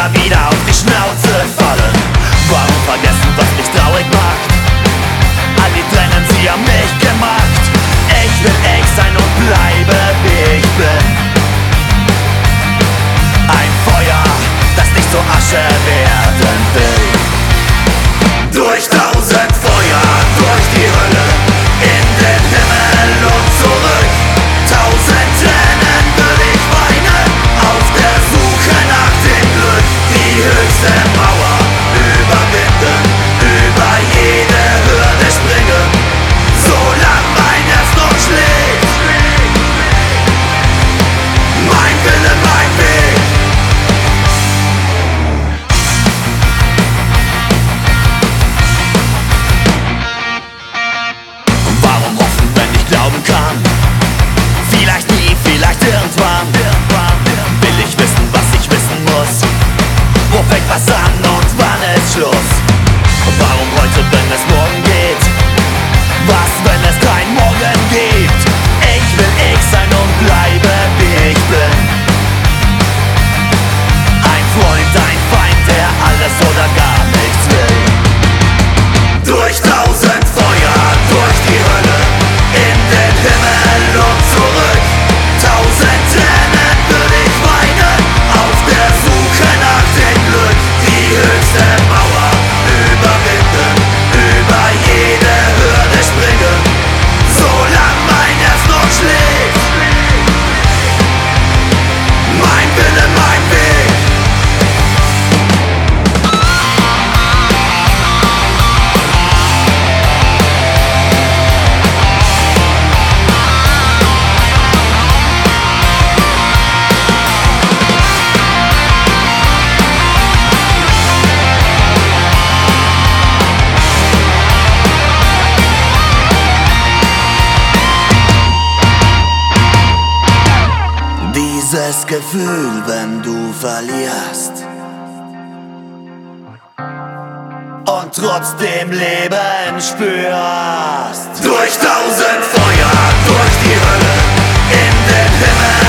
immer wieder auf die Schnauze fallen. Warum vergessen, was mich traurig macht? All die Tränen, sie haben mich gemacht. Ich will ich sein und bleibe, wie ich bin. Ein Feuer, das nicht zur Asche werden will. Durch 1000 Feuer, durch die Hölle, in den Himmel und zurück. 1000 Tränen will ich weinen, auf der Suche nach dem Glück. Die höchste Mauer überwinden, über jede Hürde springen, solange mein Herz noch schlägt. Mein Wille, mein Weg. Warum hoffen, wenn ich glauben kann? Vielleicht nie, vielleicht irgendwann. Will ich wissen, was ich wissen muss. Wo fängt was an und wann ist Schluss? Warum heute, wenn es morgen geht? Was, wenn es kein Morgen gibt? Ich will ich sein und bleibe, wie ich bin. Ein Freund, ein Feind, der alles oder gar nichts will. Durch 1000 Feuer, durch die Hölle, in den Himmel und zurück. 1000 Tränen will ich weinen, auf der Suche nach dem Glück. Die höchste Mauer überwinden, über jede Hürde springen, solange mein Herz noch schlägt. Mein Wille, mein Weg. Dieses Gefühl, wenn du verlierst und trotzdem Leben spürst. Durch 1000 Feuer, durch die Hölle, in den Himmel